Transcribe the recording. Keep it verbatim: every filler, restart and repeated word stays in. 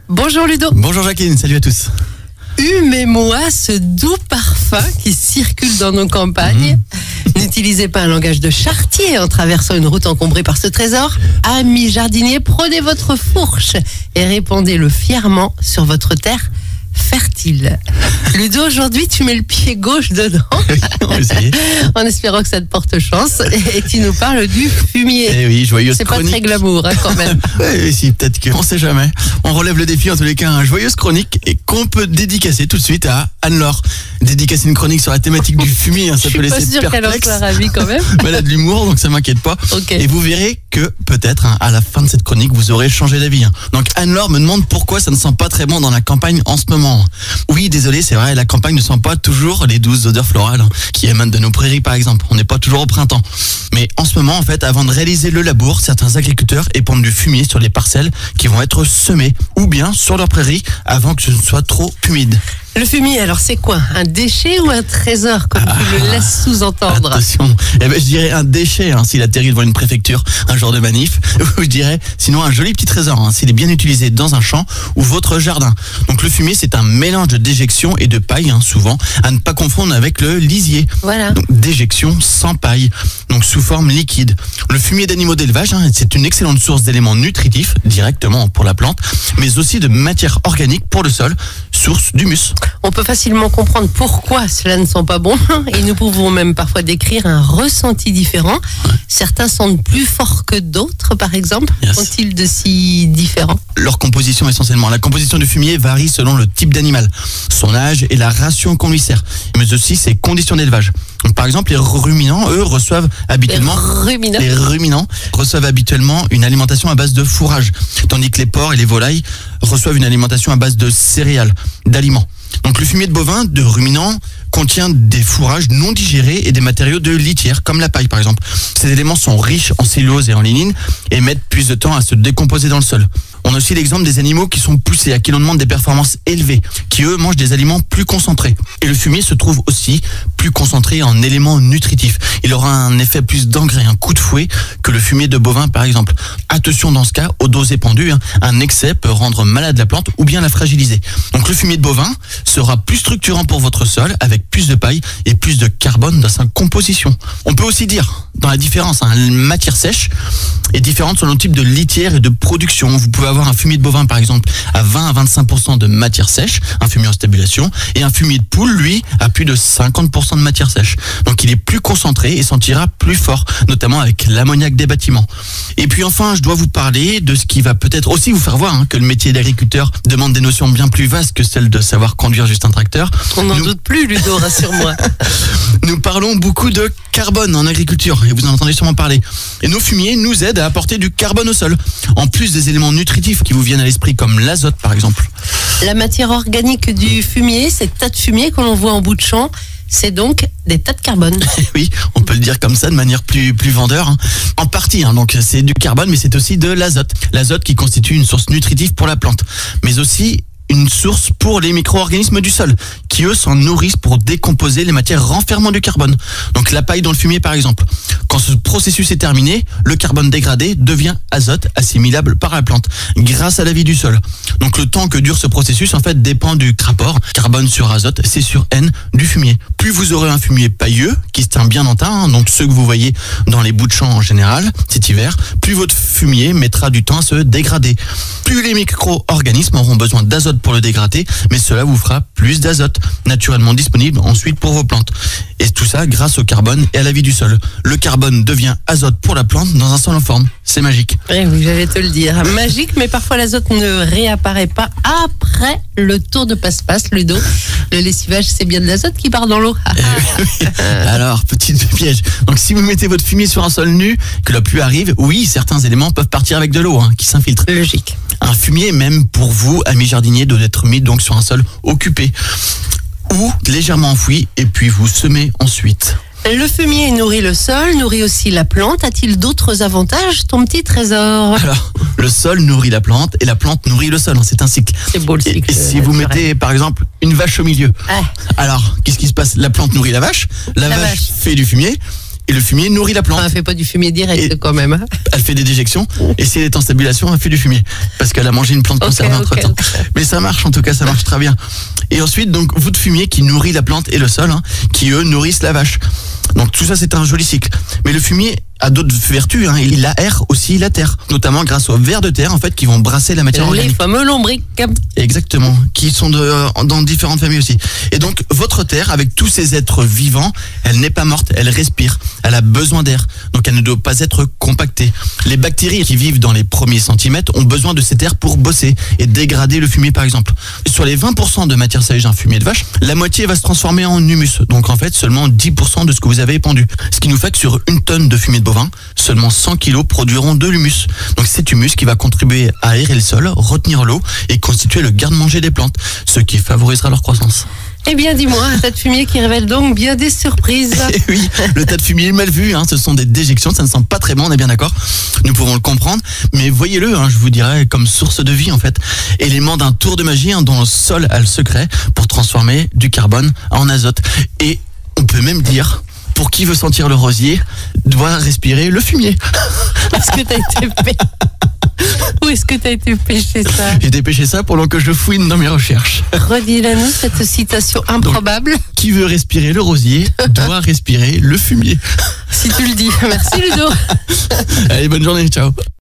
Bonjour Ludo. Bonjour Jacqueline, salut à tous. Humez-moi ce doux parfum qui circule dans nos campagnes. Mmh. N'utilisez pas un langage de charretier en traversant une route encombrée par ce trésor. Amis jardiniers, prenez votre fourche et répandez-le fièrement sur votre terre fertile. Ludo, aujourd'hui, tu mets le pied gauche dedans. En espérant que ça te porte chance. Et tu nous parles du fumier. Eh oui, joyeuse C'est chronique. pas très glamour, hein, quand même. Oui, si, peut-être qu'on sait jamais. On relève le défi, en tous les cas, un joyeuse chronique et qu'on peut dédicacer tout de suite à Anne-Laure. Dédicacer une chronique sur la thématique du fumier, hein, ça peut laisser perplexe. Je suis pas sûre qu'elle en soit ravie quand même. Mais elle a de l'humour, donc ça m'inquiète pas. Okay. Et vous verrez que peut-être, hein, à la fin de cette chronique, vous aurez changé d'avis. Hein. Donc Anne-Laure me demande pourquoi ça ne sent pas très bon dans la campagne en ce moment. Oui, désolé, c'est vrai, la campagne ne sent pas toujours les douces odeurs florales hein, qui émanent de nos prairies par exemple. On n'est pas toujours au printemps. Mais en ce moment, en fait, avant de réaliser le labour, certains agriculteurs épandent du fumier sur les parcelles qui vont être semées ou bien sur leurs prairies avant que ce ne soit trop humide. Le fumier, alors c'est quoi? Un déchet ou un trésor, comme ah, tu le laisses sous-entendre? Attention, eh ben, je dirais un déchet hein, s'il atterrit devant une préfecture un jour de manif, ou je dirais sinon un joli petit trésor hein, s'il est bien utilisé dans un champ ou votre jardin. Donc le fumier, c'est un mélange de déjection et de paille, hein, souvent, à ne pas confondre avec le lisier. Voilà. Donc déjection sans paille, donc sous forme liquide. Le fumier d'animaux d'élevage, hein, c'est une excellente source d'éléments nutritifs, directement pour la plante, mais aussi de matière organique pour le sol, source d'humus. On peut facilement comprendre pourquoi cela ne sent pas bon et nous pouvons même parfois décrire un ressenti différent. Certains sentent plus fort que d'autres, par exemple. Yes. Sont-ils de si différents? Leur composition essentiellement. La composition du fumier varie selon le type d'animal, son âge et la ration qu'on lui sert, mais aussi ses conditions d'élevage. Donc, par exemple, les ruminants, eux, reçoivent habituellement les ruminants. les ruminants reçoivent habituellement une alimentation à base de fourrage, tandis que les porcs et les volailles reçoivent une alimentation à base de céréales, d'aliments. Donc le fumier de bovin, de ruminants, contient des fourrages non digérés et des matériaux de litière, comme la paille par exemple. Ces éléments sont riches en cellulose et en lignine et mettent plus de temps à se décomposer dans le sol. On a aussi l'exemple des animaux qui sont poussés, à qui l'on demande des performances élevées, qui eux mangent des aliments plus concentrés. Et le fumier se trouve aussi plus concentré en éléments nutritifs. Il aura un effet plus d'engrais, un coup de fouet, que le fumier de bovin par exemple. Attention dans ce cas aux doses épandues, hein. Un excès peut rendre malade la plante ou bien la fragiliser. Donc le fumier de bovin sera plus structurant pour votre sol, avec plus de paille et plus de carbone dans sa composition. On peut aussi dire, dans la différence, hein, la matière sèche est différente selon le type de litière et de production. Vous pouvez avoir un fumier de bovin par exemple à vingt à vingt-cinq pour cent de matière sèche, un fumier en stabulation, et un fumier de poule, lui, à plus de cinquante pour cent de matière sèche. Donc il est plus concentré et sentira plus fort, notamment avec l'ammoniac des bâtiments. Et puis enfin, je dois vous parler de ce qui va peut-être aussi vous faire voir hein, que le métier d'agriculteur demande des notions bien plus vastes que celle de savoir conduire juste un tracteur. On n'en Nous... doute plus, Ludo, rassure-moi. Nous parlons beaucoup de carbone en agriculture, et vous en entendez sûrement parler. Et nos fumiers nous aident à apporter du carbone au sol, en plus des éléments nutritifs qui vous viennent à l'esprit, comme l'azote par exemple. La matière organique du fumier, ces tas de fumier que l'on voit en bout de champ, c'est donc des tas de carbone. Oui, on peut le dire comme ça de manière plus, plus vendeur. Hein. En partie, hein, donc c'est du carbone, mais c'est aussi de l'azote. L'azote qui constitue une source nutritive pour la plante, mais aussi une source pour les micro-organismes du sol, qui eux s'en nourrissent pour décomposer les matières renfermant du carbone. Donc la paille dans le fumier par exemple. Quand ce processus est terminé, le carbone dégradé devient azote assimilable par la plante, grâce à la vie du sol. Donc le temps que dure ce processus en fait dépend du rapport carbone sur azote, C sur N du fumier. Plus vous aurez un fumier pailleux, qui se tient bien en tas, hein, donc ceux que vous voyez dans les bouts de champ en général, cet hiver, plus votre fumier mettra du temps à se dégrader. Plus les micro-organismes auront besoin d'azote pour le dégrader, mais cela vous fera plus d'azote naturellement disponible ensuite pour vos plantes. Et tout ça grâce au carbone et à la vie du sol. Le carbone devient azote pour la plante dans un sol en forme. C'est magique. Oui, oui, j'allais te le dire. Magique, mais parfois l'azote ne réapparaît pas après le tour de passe-passe, Ludo. Le lessivage, c'est bien de l'azote qui part dans l'eau. Alors, petit piège. Donc si vous mettez votre fumier sur un sol nu, que la pluie arrive, oui, certains éléments peuvent partir avec de l'eau hein, qui s'infiltre. Logique. Un fumier, même pour vous, amis jardiniers, doit être mis donc sur un sol occupé ou légèrement enfoui, et puis vous semez ensuite. Le fumier nourrit le sol, nourrit aussi la plante. A-t-il d'autres avantages, ton petit trésor? Alors, le sol nourrit la plante et la plante nourrit le sol. C'est un cycle. C'est beau le cycle. Et, et si vous mettez, par exemple, une vache au milieu, ah. alors, qu'est-ce qui se passe? La plante nourrit la vache, la, la vache, vache fait du fumier, Et le fumier nourrit la plante. Enfin, elle fait pas du fumier direct Et- quand même. Hein. Elle fait des déjections. Et si elle est en stabilisation, elle fait du fumier. Parce qu'elle a mangé une plante Ok, conservée ok, entre temps. ok. Mais ça marche, en tout cas, ça marche très bien. Et ensuite, donc, votre fumier qui nourrit la plante et le sol, hein, qui eux nourrissent la vache. Donc tout ça, c'est un joli cycle. Mais le fumier a d'autres vertus. Hein. Il aère aussi la terre, notamment grâce aux vers de terre en fait qui vont brasser la matière Les organique. fameux lombrics. Exactement, qui sont de, dans différentes familles aussi. Et donc votre terre, avec tous ces êtres vivants, elle n'est pas morte, elle respire, elle a besoin d'air, donc elle ne doit pas être compactée. Les bactéries qui vivent dans les premiers centimètres ont besoin de cet air pour bosser et dégrader le fumier par exemple. Sur les vingt pour cent de matière sèche d'un fumier de vache, la moitié va se transformer en humus, donc en fait seulement dix pour cent de ce que vous avez épandu. Ce qui nous fait que sur une tonne de fumier de bovin, seulement cent kilos produiront de l'humus. Donc c'est humus qui va contribuer à aérer le sol, retenir l'eau et constituer le garde-manger des plantes, ce qui favorisera leur croissance. Eh bien, dis-moi, un tas de fumier qui révèle donc bien des surprises. Et oui, le tas de fumier est mal vu, hein, ce sont des déjections, ça ne sent pas très bon, on est bien d'accord. Nous pouvons le comprendre, mais voyez-le, hein, je vous dirais, comme source de vie en fait. Élément d'un tour de magie hein, dont le sol a le secret pour transformer du carbone en azote. Et on peut même dire, pour qui veut sentir le rosier, doit respirer le fumier. Est-ce que t'as été pêché Où est-ce que t'as été pêché ça? J'ai dépêché ça pendant que je fouine dans mes recherches. Redis-la-nous cette citation improbable. Qui veut respirer le rosier doit respirer le fumier. Si tu le dis. Merci Ludo. Allez, bonne journée, ciao.